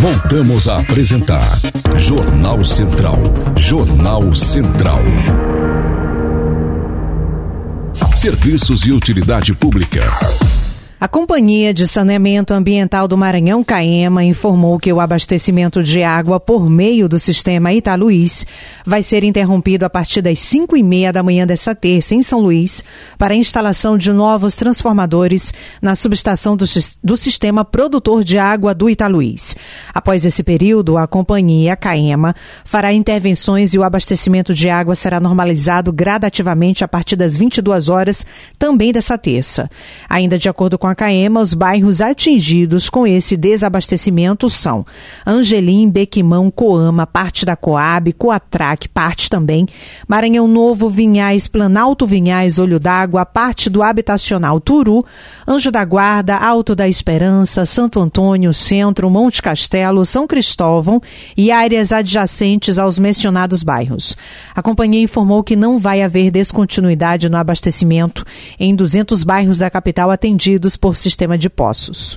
Voltamos a apresentar Jornal Central. Jornal Central. Serviços e utilidade pública. A Companhia de Saneamento Ambiental do Maranhão, CAEMA, informou que o abastecimento de água por meio do sistema Italuís vai ser interrompido a partir das 5h30 da manhã desta terça, em São Luís, para a instalação de novos transformadores na subestação do sistema produtor de água do Italuís. Após esse período, a companhia, CAEMA, fará intervenções e o abastecimento de água será normalizado gradativamente a partir das 22 horas, também dessa terça. Ainda de acordo com a CAEMA, os bairros atingidos com esse desabastecimento são Angelim, Bequimão, Coama, parte da Coab, Coatrac, parte também, Maranhão Novo, Vinhais, Planalto Vinhais, Olho d'Água, parte do habitacional Turu, Anjo da Guarda, Alto da Esperança, Santo Antônio, Centro, Monte Castelo, São Cristóvão e áreas adjacentes aos mencionados bairros. A companhia informou que não vai haver descontinuidade no abastecimento em 200 bairros da capital atendidos por sistema de poços.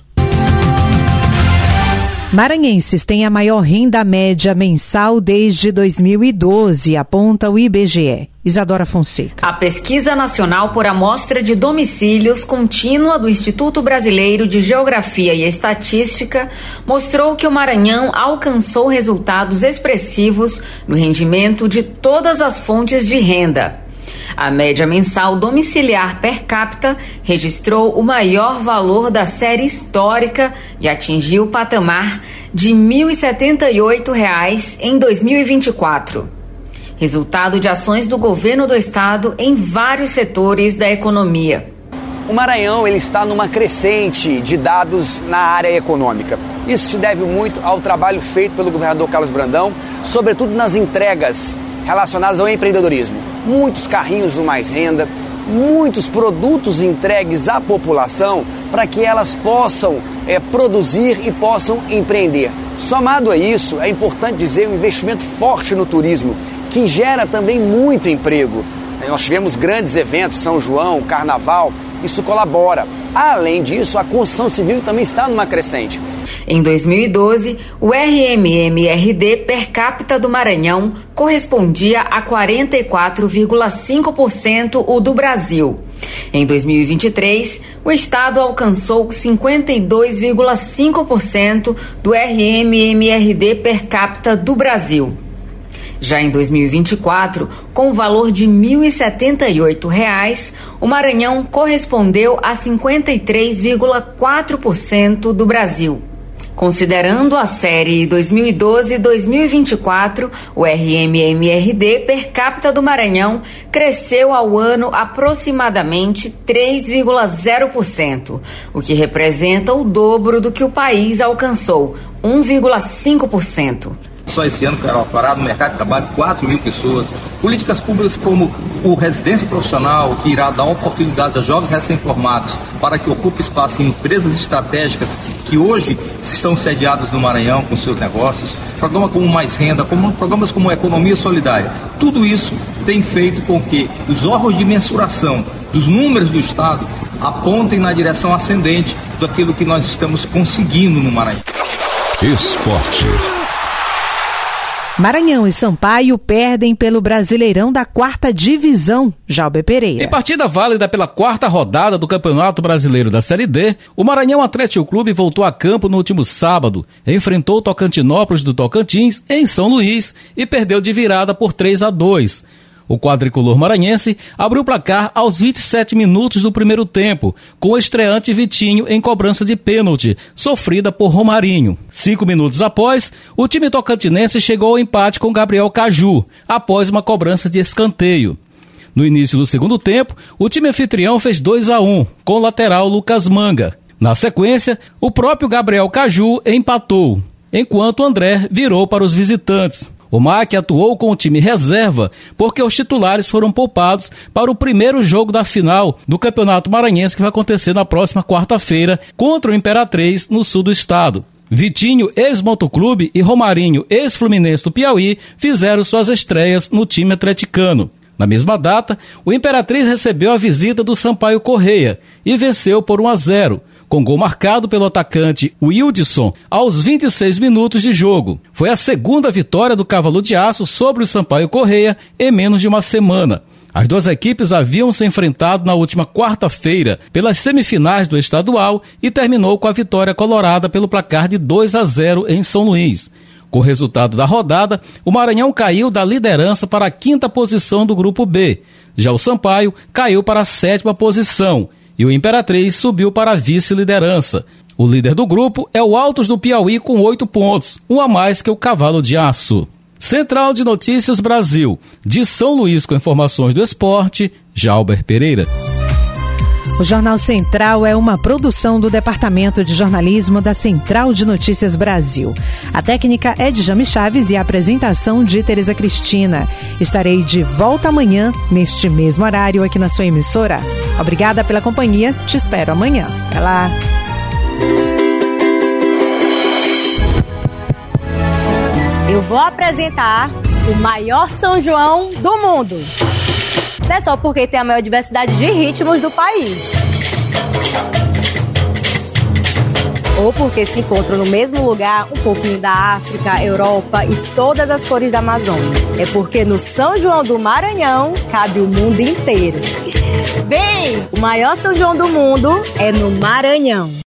Maranhenses têm a maior renda média mensal desde 2012, aponta o IBGE. Isadora Fonseca. A Pesquisa Nacional por Amostra de Domicílios Contínua do Instituto Brasileiro de Geografia e Estatística mostrou que o Maranhão alcançou resultados expressivos no rendimento de todas as fontes de renda. A média mensal domiciliar per capita registrou o maior valor da série histórica e atingiu o patamar de R$ 1.078 em 2024. Resultado de ações do governo do estado em vários setores da economia. O Maranhão ele está numa crescente de dados na área econômica. Isso se deve muito ao trabalho feito pelo governador Carlos Brandão, sobretudo nas entregas relacionadas ao empreendedorismo. Muitos carrinhos do Mais Renda, muitos produtos entregues à população para que elas possam produzir e possam empreender. Somado a isso, é importante dizer um investimento forte no turismo, que gera também muito emprego. Nós tivemos grandes eventos, São João, Carnaval, isso colabora. Além disso, a construção civil também está numa crescente. Em 2012, o RMMRD per capita do Maranhão correspondia a 44,5% o do Brasil. Em 2023, o estado alcançou 52,5% do RMMRD per capita do Brasil. Já em 2024, com o valor de R$ 1.078, o Maranhão correspondeu a 53,4% do Brasil. Considerando a série 2012-2024, o RMMRD per capita do Maranhão cresceu ao ano aproximadamente 3,0%, o que representa o dobro do que o país alcançou, 1,5%. Só esse ano, Carol, parado no mercado de trabalho 4 mil pessoas. Políticas públicas como o residência profissional, que irá dar oportunidades a jovens recém-formados para que ocupem espaço em empresas estratégicas que hoje estão sediadas no Maranhão com seus negócios. Programa como Mais Renda, programas como Economia Solidária. Tudo isso tem feito com que os órgãos de mensuração dos números do Estado apontem na direção ascendente daquilo que nós estamos conseguindo no Maranhão. Esporte. Maranhão e Sampaio perdem pelo Brasileirão da 4ª Divisão. Jalber Pereira. Em partida válida pela 4ª rodada do Campeonato Brasileiro da Série D, o Maranhão Atlético Clube voltou a campo no último sábado, enfrentou o Tocantinópolis do Tocantins em São Luís e perdeu de virada por 3-2. O quadricolor maranhense abriu o placar aos 27 minutos do primeiro tempo, com o estreante Vitinho em cobrança de pênalti, sofrida por Romarinho. 5 minutos após, o time tocantinense chegou ao empate com Gabriel Caju, após uma cobrança de escanteio. No início do segundo tempo, o time anfitrião fez 2-1, com o lateral Lucas Manga. Na sequência, o próprio Gabriel Caju empatou, enquanto o André virou para os visitantes. O MAC atuou com o time reserva porque os titulares foram poupados para o primeiro jogo da final do Campeonato Maranhense, que vai acontecer na próxima quarta-feira contra o Imperatriz, no sul do estado. Vitinho, ex-Motoclube, e Romarinho, ex-Fluminense do Piauí, fizeram suas estreias no time atleticano. Na mesma data, o Imperatriz recebeu a visita do Sampaio Corrêa e venceu por 1-0, com gol marcado pelo atacante Wildson aos 26 minutos de jogo. Foi a segunda vitória do Cavalo de Aço sobre o Sampaio Corrêa em menos de uma semana. As duas equipes haviam se enfrentado na última quarta-feira pelas semifinais do estadual e terminou com a vitória colorada pelo placar de 2-0 em São Luís. Com o resultado da rodada, o Maranhão caiu da liderança para a 5ª posição do Grupo B. Já o Sampaio caiu para a 7ª posição e o Imperatriz subiu para a vice-liderança. O líder do grupo é o Altos do Piauí com 8 pontos, um a mais que o Cavalo de Aço. Central de Notícias Brasil, de São Luís com informações do esporte, Jalber Pereira. O Jornal Central é uma produção do Departamento de Jornalismo da Central de Notícias Brasil. A técnica é de Jami Chaves e a apresentação de Tereza Cristina. Estarei de volta amanhã, neste mesmo horário, aqui na sua emissora. Obrigada pela companhia, te espero amanhã. Até lá! Eu vou apresentar o maior São João do mundo. Não é só porque tem a maior diversidade de ritmos do país. Ou porque se encontram no mesmo lugar um pouquinho da África, Europa e todas as cores da Amazônia. É porque no São João do Maranhão cabe o mundo inteiro. Vem! O maior São João do mundo é no Maranhão.